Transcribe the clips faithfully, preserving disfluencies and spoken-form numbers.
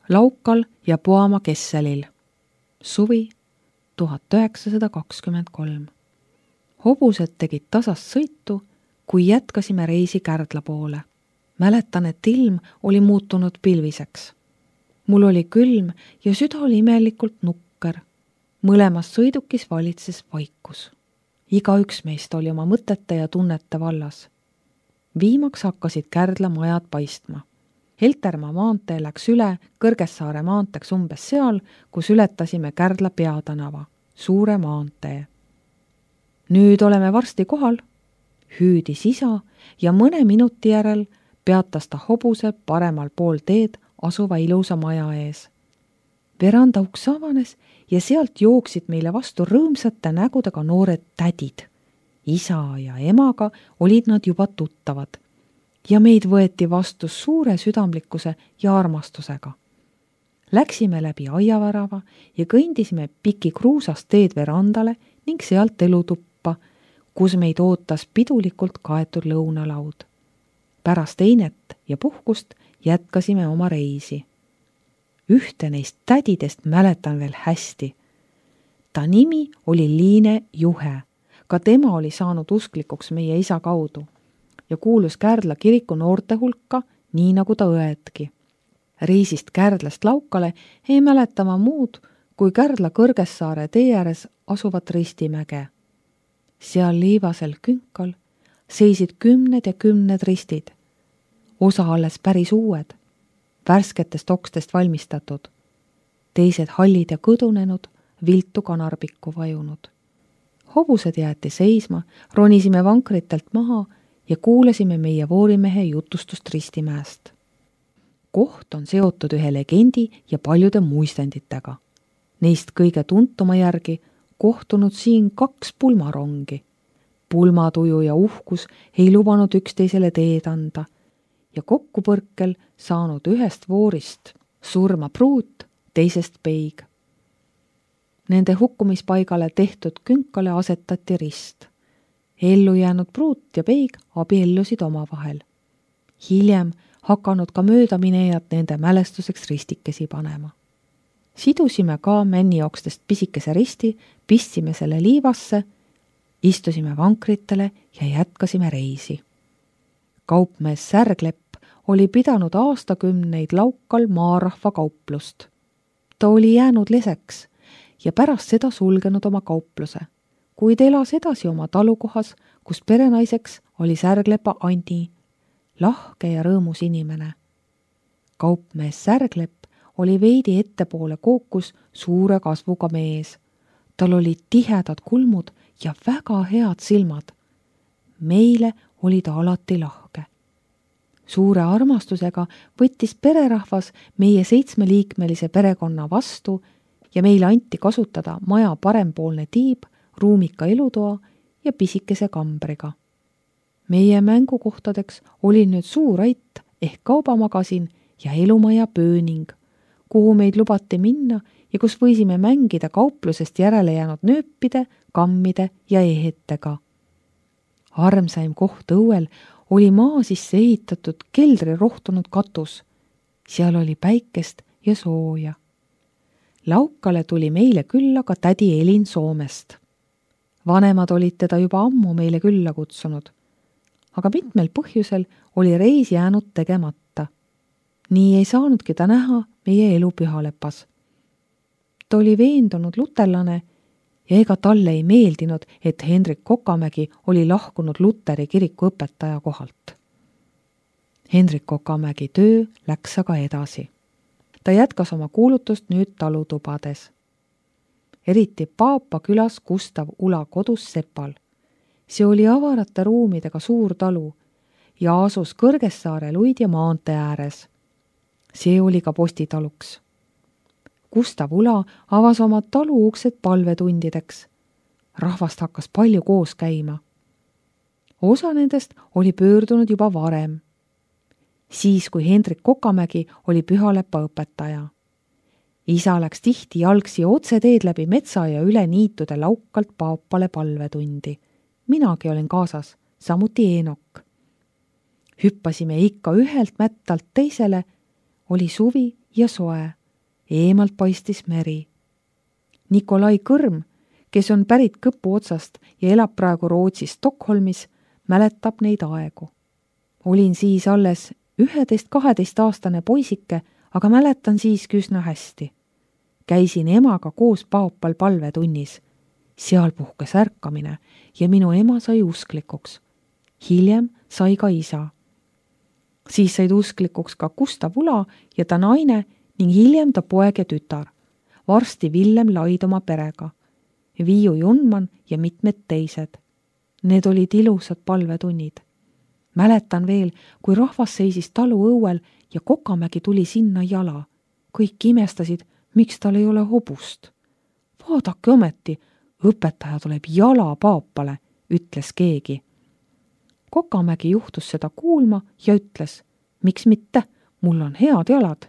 Laukal ja Puamaa Kesselil. Suvi tuhat üheksasada kakskümmend kolm. Hobused tegid tasast sõitu, kui jätkasime reisi Kärdla poole. Mäletan, et ilm oli muutunud pilviseks. Mul oli külm ja süda oli imelikult nukker. Mõlemas sõidukis valitses vaikus. Iga üks meist oli oma mõtete ja tunnete vallas. Viimaks hakkasid Kärdla majad paistma. Heltermaa maantee läks üle Kõrgessaare maanteeks umbes seal, kus ületasime Kärdla peatänava, suure maantee. Nüüd oleme varsti kohal, hüüdis isa ja mõne minuti järel peatas ta hobuse paremal pool teed asuva ilusa maja ees. Veranda uks avanes ja sealt jooksid meile vastu rõõmsate nägudega noored tädid. Isa ja emaga olid nad juba tuttavad ja meid võeti vastu suure südamlikkuse ja armastusega. Läksime läbi aiavärava ja kõndisime piki kruusast teed verandale ning sealt elutuppa, kus meid ootas pidulikult kaetud lõunalaud. Pärast einet ja puhkust jätkasime oma reisi. Ühte neist tädidest mäletan veel hästi. Ta nimi oli Liine Juhe. Ka tema oli saanud usklikuks meie isa kaudu ja kuulus Kärdla kiriku noorte hulka, nii nagu ta õedki. Reisist Kärdlast Laukale ei mäleta ma muud, kui Kärdla Kõrgessaare tee ääres asuvat Ristimäge. Seal liivasel künkal seisid kümned ja kümned ristid, osa alles päris uued, värsketest okstest valmistatud, teised hallid ja kõdunenud, viltu kanarbikku vajunud. Hobused jäeti seisma, ronisime vankritelt maha ja kuulasime meie voorimehe jutustust Ristimäest. Koht on seotud ühe legendi ja paljude muistenditega. Neist kõige tuntuma järgi kohtunud siin kaks pulmarongi. Pulmatuju ja uhkus ei lubanud üksteisele teed anda ja kokkupõrkel saanud ühest voorist surma pruut, teisest peig. Nende hukkumispaigale tehtud künkale asetati rist. Ellu jäänud pruut ja peig abiellusid omavahel. Hiljem hakanud ka möödaminejad nende mälestuseks ristikesi panema. Sidusime ka männiokstest pisikese risti, pistsime selle liivasse, istusime vankritele ja jätkasime reisi. Kaupmees Särglepp oli pidanud aastakümneid Laukal maarahva kauplust. Ta oli jäänud leseks ja pärast seda sulgenud oma kaupluse, kuid elas edasi oma talukohas, kus perenaiseks oli Särglepa Anni, lahke ja rõõmus inimene. Kaupmees Särglepp oli veidi ettepoole kookus suure kasvuga mees. Tal olid tihedad kulmud ja väga head silmad. Meile oli ta alati lahke. Suure armastusega võttis pererahvas meie seitsmeliikmelise perekonna vastu ja meile anti kasutada maja parempoolne tiib, ruumika elutoa ja pisikese kambriga. Meie mängukohtadeks oli nüüd suur ait ehk kaubamagasin ja elumaja Pööning, kuhu meid lubati minna ja kus võisime mängida kauplusest järele jäänud nööpide, kammide ja ehetega. Armsaim koht õuel oli maa sisse ehitatud keldri rohtunud katus. Seal oli päikest ja sooja. Laukale tuli meile külla ka tädi Elin Soomest. Vanemad olid teda juba ammu meile külla kutsunud, aga mitmel põhjusel oli reis jäänud tegemata. Nii ei saanudki ta näha meie elu Pühalepas. Ta oli veendunud luterlane ja ega talle ei meeldinud, et Hendrik Kokamägi oli lahkunud Luteri kiriku õpetaja kohalt. Hendrik Kokamägi töö läks aga edasi. Ta jätkas oma kuulutust nüüd talutubades. Eriti Paapa külas Gustav Ula kodus Sepal. See oli avarate ruumidega suur talu ja asus Kõrgessaare Luidja maantee ääres. See oli ka postitaluks. Gustav Ula avas oma talu uksed palvetundideks. Rahvast hakkas palju koos käima. Osa nendest oli pöördunud juba varem. Siis, kui Hendrik Kokamägi oli Pühalepa õpetaja. Isa läks tihti jalgsi otse teed läbi metsa ja üle niitude Laukalt Paapale palvetundi. Minagi olin kaasas, samuti Eenok. Hüppasime ikka ühelt mättalt teisele, oli suvi ja soe, eemalt paistis meri. Nikolai Kõrm, kes on pärit Kõpu otsast ja elab praegu Rootsis Stockholmis, mäletab neid aegu. Olin siis alles üheteist-kaheteist aastane poisike, aga mäletan siiski üsna hästi. Käisin emaga koos Paopal palvetunnis. Seal puhkes ärkamine ja minu ema sai usklikuks. Hiljem sai ka isa. Siis said usklikuks ka Gustav Ula ja ta naine ning hiljem ta poeg ja tütar. Varsti Villem Laid oma perega. Viiu Junman ja mitmed teised. Need olid ilusad palvetunnid. Mäletan veel, kui rahvas seisis talu õuel ja Kokamägi tuli sinna jala. Kõik imestasid, miks tal ei ole hobust. Vaadake ometi, õpetaja tuleb jala Paopale, ütles keegi. Kokamägi juhtus seda kuulma ja ütles, miks mitte, mul on head jalad.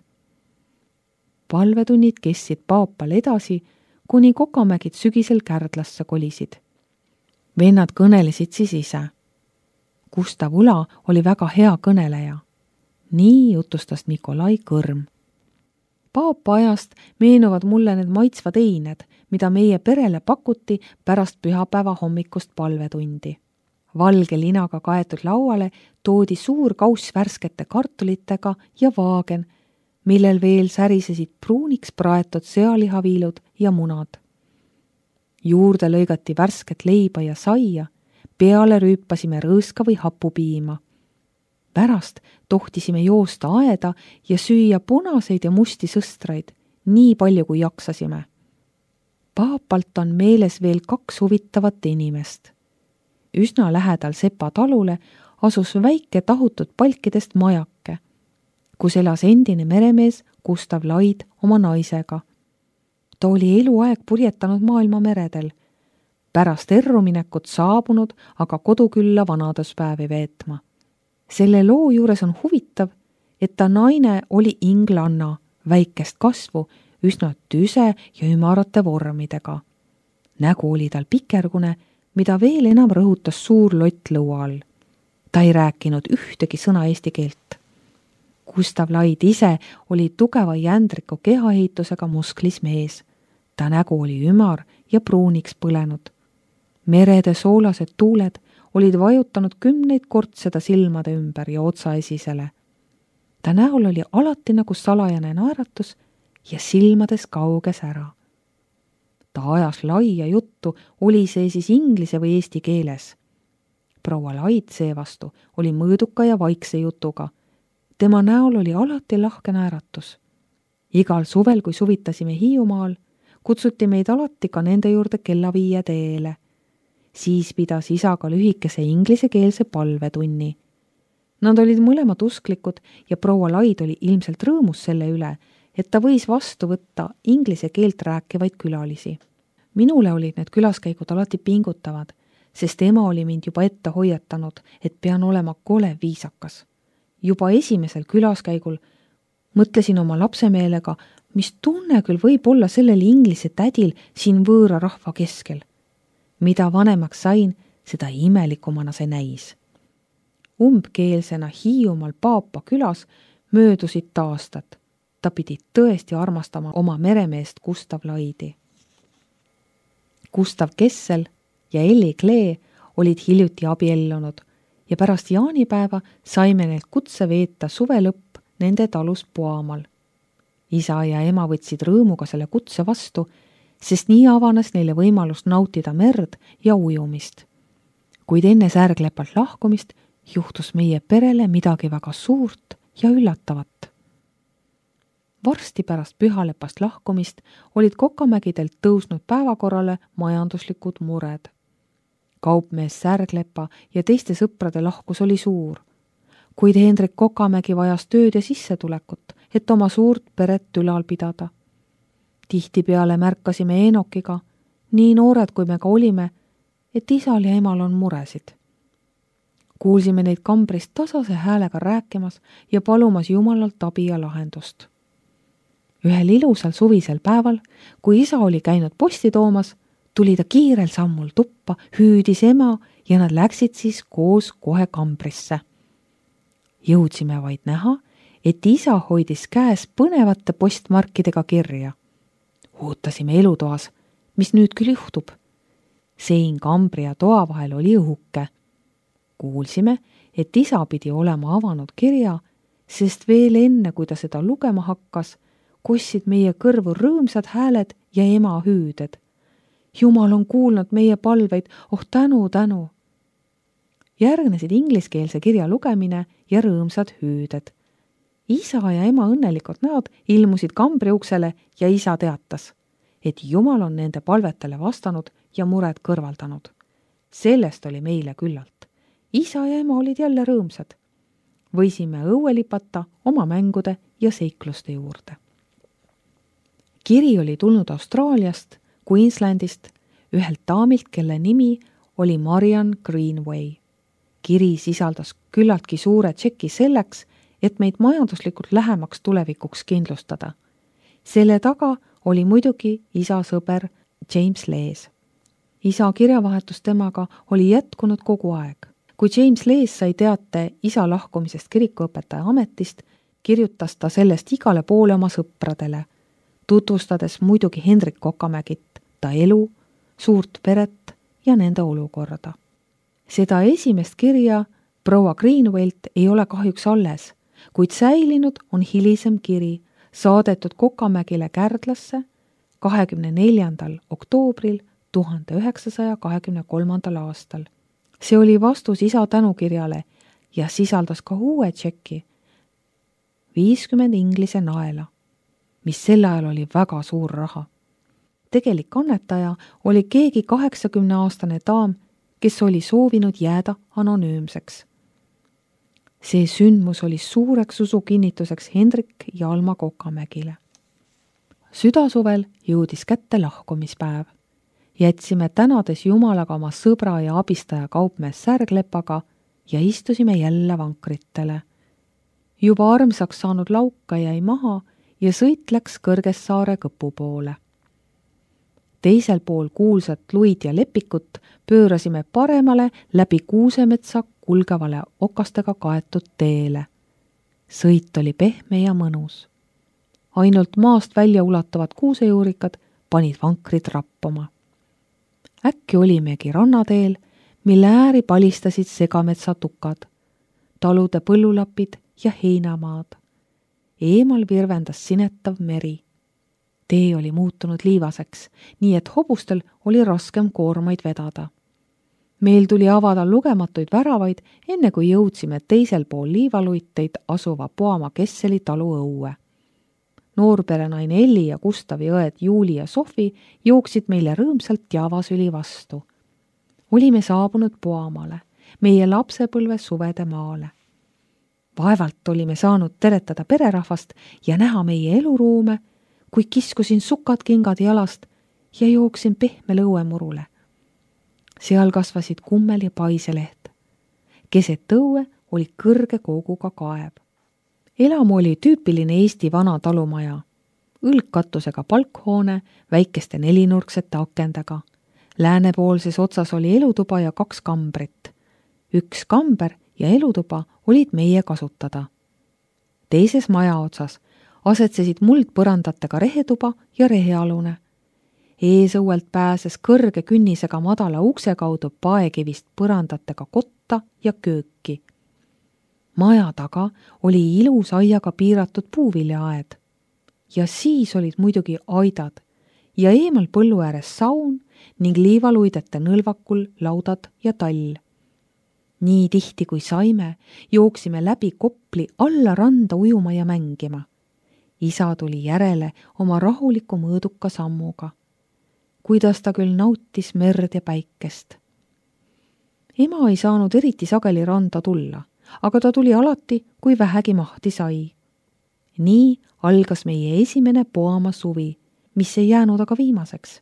Palvetunnid kestsid Paopal edasi, kuni Kokamägid sügisel Kärdlasse kolisid. Vennad kõnelesid siis ise. Gustav Ula oli väga hea kõneleja. Nii jutustas Nikolai Kõrm. Paapa ajast meenuvad mulle need maitsvad eined, mida meie perele pakuti pärast pühapäeva hommikust palvetundi. Valge linaga kaetud lauale toodi suur kauss värskete kartulitega ja vaagen, millel veel särisesid pruuniks praetud sealihaviilud ja munad. Juurde lõigati värsket leiba ja saia, peale rüüpasime rõõska või hapupiima. Pärast tohtisime joosta aeda ja süüa punaseid ja musti sõstraid, nii palju kui jaksasime. Paapalt on meeles veel kaks huvitavat inimest. Üsna lähedal Sepa talule asus väike tahutud palkidest majake, kus elas endine meremees Gustav Laid oma naisega. Ta oli eluaeg purjetanud maailma meredel, pärast erruminekut saabunud aga kodukülla vanaduspäevi veetma. Selle loo juures on huvitav, et ta naine oli inglanna, väikest kasvu, üsna tüse ja ümarate vormidega. Nägu oli tal pikergune, mida veel enam rõhutas suur lott lõua all. Ta ei rääkinud ühtegi sõna eesti keelt. Gustav Laid ise oli tugeva jändriku kehaehitusega musklis mees. Ta nägu oli ümar ja pruuniks põlenud. Merede soolased tuuled olid vajutanud kümneid kord seda silmade ümber ja otsaesisele. Ta näol oli alati nagu salajane naeratus ja silmades kauges ära. Ta ajas laia juttu, oli see siis inglise või eesti keeles. Proua Laid seevastu oli mõõduka ja vaikse jutuga. Tema näol oli alati lahke naeratus. Igal suvel, kui suvitasime Hiiumaal, kutsuti meid alati ka nende juurde kella viie teele. Siis pidas isaga lühikese inglisekeelse palvetunni. Nad olid mõlemad usklikud ja proua Laid oli ilmselt rõõmus selle üle, et ta võis vastu võtta inglise keelt rääkivaid külalisi. Minule olid need külaskäigud alati pingutavad, sest ema oli mind juba ette hoiatanud, et pean olema kole viisakas. Juba esimesel külaskäigul mõtlesin oma lapsemeelega, mis tunne küll võib olla sellel inglise tädil siin võõra rahva keskel. Mida vanemaks sain, seda imelikumana see näis. Umbkeelsena Hiiumaal Paapa külas möödusid aastad. Ta pidi tõesti armastama oma meremeest Gustav Laidi. Gustav Kessel ja Elli Klee olid hiljuti abiellunud ja pärast jaanipäeva saime neilt kutse veeta suve lõpp nende talus Poamal. Isa ja ema võtsid rõõmuga selle kutse vastu, sest nii avanes neile võimalus nautida merd ja ujumist. Kuid enne särglepalt lahkumist juhtus meie perele midagi väga suurt ja üllatavat. Varsti pärast pühalepast lahkumist olid Kokamägidelt tõusnud päevakorrale majanduslikud mured. Kaupmees Särglepa ja teiste sõprade lahkus oli suur, kuid Hendrik Kokamägi vajas tööd ja sissetulekut, et oma suurt peret ülal pidada. Tihtipeale märkasime Eenokiga, nii noored kui me ka olime, et isal ja emal on muresid. Kuulsime neid kambrist tasase häälega rääkimas ja palumas Jumalalt abi ja lahendust. Ühel ilusal suvisel päeval, kui isa oli käinud posti toomas, tuli ta kiirel sammul tuppa, hüüdis ema ja nad läksid siis koos kohe kambrisse. Jõudsime vaid näha, et isa hoidis käes põnevate postmarkidega kirja. Ootasime elutoas, mis nüüd küll juhtub. Sein kambri ja toa vahel oli õhuke. Kuulsime, et isa pidi olema avanud kirja, sest veel enne, kui ta seda lugema hakkas, kossid meie kõrvu rõõmsad hääled ja ema hüüded. Jumal on kuulnud meie palveid, oh tänu, tänu. Järgnesid ingliskeelse kirja lugemine ja rõõmsad hüüded. Isa ja ema õnnelikud näod ilmusid kambri uksele ja isa teatas, et Jumal on nende palvetele vastanud ja mured kõrvaldanud. Sellest oli meile küllalt. Isa ja ema olid jälle rõõmsad. Võisime õue lipata oma mängude ja seikluste juurde. Kiri oli tulnud Austraaliast, Queenslandist, ühelt daamilt, kelle nimi oli Marian Greenway. Kiri sisaldas küllaltki suure tšeki selleks, et meid majanduslikult lähemaks tulevikuks kindlustada. Selle taga oli muidugi isa sõber James Lees. Isa kirjavahetus temaga oli jätkunud kogu aeg. Kui James Lees sai teate isa lahkumisest kirikuõpetaja ametist, kirjutas ta sellest igale poole oma sõpradele, tutvustades muidugi Hendrik Kokamägit, ta elu, suurt peret ja nende olukorda. Seda esimest kirja proua Greenwaylt ei ole kahjuks alles, kuid säilinud on hilisem kiri, saadetud Kokamägile Kärdlasse kahekümne neljandal oktoobril tuhande üheksasaja kahekümne kolmandal aastal. See oli vastus isa tänukirjale ja sisaldas ka uue tšeki, viiskümmend inglise naela, mis sel ajal oli väga suur raha. Tegelik annetaja oli keegi kaheksakümne aastane daam, kes oli soovinud jääda anonüümseks. See sündmus oli suureks usukinnituseks Hendrik ja Alma Kokamägile. Südasuvel jõudis kätte lahkumispäev. Jätsime tänades Jumalaga oma sõbra ja abistaja kaupmees Särglepaga ja istusime jälle vankritele. Juba armsaks saanud lauka jäi maha ja sõit läks Kõrgessaare Kõpu poole. Teisel pool kuulsat Luid ja Lepikut pöörasime paremale läbi Kuusemetsa kulgevale okastega kaetud teele. Sõit oli pehme ja mõnus. Ainult maast välja ulatuvad kuusejuurikad panid vankrid rappuma. Äkki olimegi rannateel, mille ääri palistasid segametsa tukad, talude põllulapid ja heinamaad. Eemal virvendas sinetav meri. Tee oli muutunud liivaseks, nii et hobustel oli raskem koormaid vedada. Meil tuli avada lugematuid väravaid, enne kui jõudsime teisel pool liivaluiteid asuva Poama Kesseli talu õue. Noorperenaine Elli ja Gustavi õed Juuli ja Sofi jooksid meile rõõmsalt Javasüli vastu. Olime saabunud Poamale, meie lapsepõlve suvede maale. Vaevalt olime saanud teretada pererahvast ja näha meie eluruume, kui kiskusin sukad kingad jalast ja jooksin pehme lõuemurule. Seal kasvasid kummel ja paiseleht. Keset õue oli kõrge kooguga kaev. Elamu oli tüüpiline Eesti vana talumaja, õlgkatusega palkhoone väikeste nelinurksete akendega. Läänepoolses otsas oli elutuba ja kaks kambrit. Üks kamber ja elutuba olid meie kasutada. Teises maja otsas asetsesid muldpõrandatega rehetuba ja rehealune. Eesõuelt pääses kõrge künnisega madala ukse kaudu paekivist põrandatega kotta ja kööki. Maja taga oli ilus aiaga piiratud puuviljaaed. Ja siis olid muidugi aidad ja eemal põllu ääres saun ning liivaluidete nõlvakul laudad ja tall. Nii tihti kui saime, jooksime läbi Kopli alla randa ujuma ja mängima. Isa tuli järele oma rahuliku mõõduka sammuga. Kuidas ta küll nautis merd ja päikest. Ema ei saanud eriti sageli randa tulla, aga ta tuli alati, kui vähegi mahti sai. Nii algas meie esimene Poama suvi, mis ei jäänud aga viimaseks.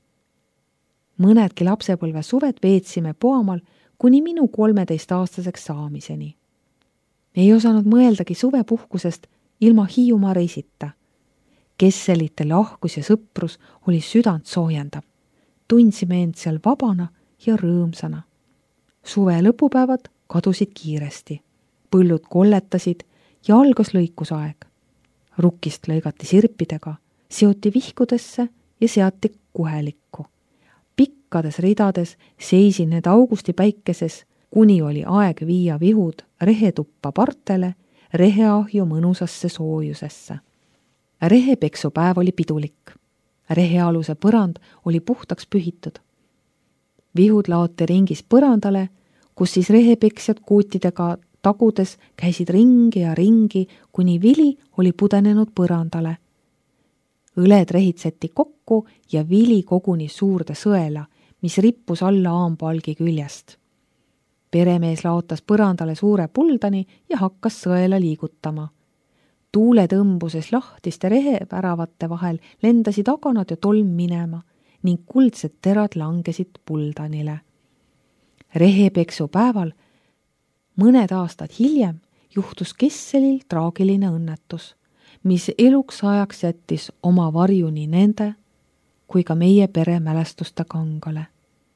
Mõnedki lapsepõlve suved veetsime Poamal kuni minu kolmeteistaastaseks saamiseni. Ei osanud mõeldagi suvepuhkusest ilma Hiiumaa reisita. Kesselite lahkus ja sõprus oli südant soojendav. Tundsime end seal vabana ja rõõmsana. Suve lõpupäevad kadusid kiiresti. Põllud kolletasid ja algas lõikusaeg. Rukkist lõigati sirpidega, seoti vihkudesse ja seati kuhelikku. Pikkades ridades seisid need augusti päikeses, kuni oli aeg viia vihud rehetuppa partele, reheahju mõnusasse soojusesse. Rehepeksupäev oli pidulik. Rehealuse põrand oli puhtaks pühitud. Vihud laoti ringis põrandale, kus siis rehepeksjad kuutidega tagudes käisid ringi ja ringi, kuni vili oli pudenenud põrandale. Õled rehitseti kokku ja vili koguni suurde sõela, mis rippus alla aambaalgi küljest. Peremees laotas põrandale suure puldani ja hakkas sõela liigutama. Tuule tõmbuses lahtiste reheväravate vahel lendasid aganad ja tolm minema ning kuldsed terad langesid puldanile. Rehepeksu päeval mõned aastad hiljem juhtus Kesselil traagiline õnnetus, mis eluks ajaks jättis oma varju nii nende kui ka meie pere mälestuste kangale.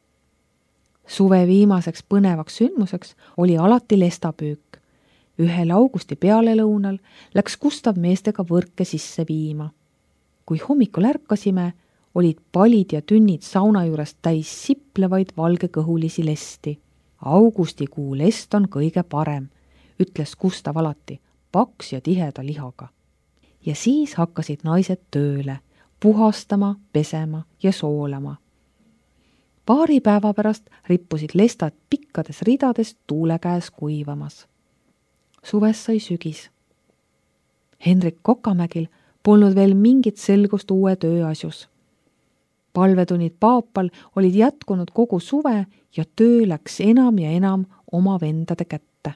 Suve viimaseks põnevaks sündmuseks oli alati lestapüük. Ühel augusti pealelõunal läks Gustav meestega võrke sisse viima. Kui hommikul ärkasime, olid palid ja tünnid sauna juures täis siplevaid valgekõhulisi lesti. Augustikuu lest on kõige parem, ütles Gustav alati, paks ja tiheda lihaga. Ja siis hakkasid naised tööle, puhastama, pesema ja soolama. Paari päeva pärast rippusid lestad pikkades ridades tuule käes kuivamas. Suves sai sügis. Henrik Kokamägil polnud veel mingit selgust uue tööasjus. Palvetunnid Paapal olid jätkunud kogu suve ja töö läks enam ja enam oma vendade kätte.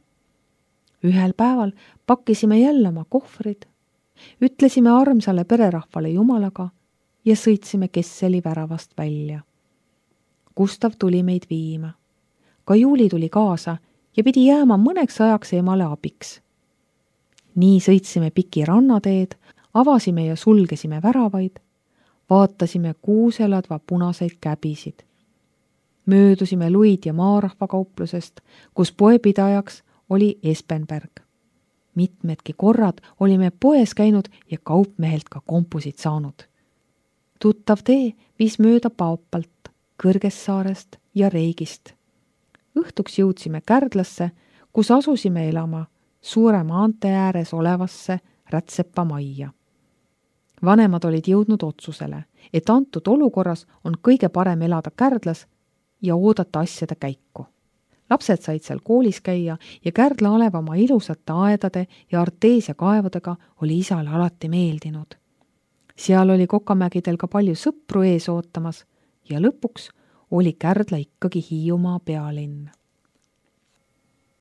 Ühel päeval pakkisime jälle oma kohvrid, ütlesime armsale pererahvale jumalaga ja sõitsime Kesseli väravast välja. Gustav tuli meid viima. Ka Juuli tuli kaasa ja pidi jääma mõneks ajaks emale abiks. Nii sõitsime piki rannateed, avasime ja sulgesime väravaid, vaatasime kuuseladva punaseid käbisid. Möödusime Luid ja maarahvakauplusest, kus poepidajaks oli Espenberg. Mitmedki korrad olime poes käinud ja kaupmehelt ka kompusid saanud. Tuttav tee viis mööda Paopalt, Kõrgessaarest ja Reigist. Õhtuks jõudsime Kärdlasse, kus asusime elama suure maantee ääres olevasse Rätsepa majja. Vanemad olid jõudnud otsusele, et antud olukorras on kõige parem elada Kärdlas ja oodata asjade käiku. Lapsed said seal koolis käia ja Kärdla alev oma ilusate aedade ja arteesia kaevudega oli isale alati meeldinud. Seal oli Kokamägidel ka palju sõpru ees ootamas ja lõpuks oli Kärdla ikkagi Hiiumaa pealinn.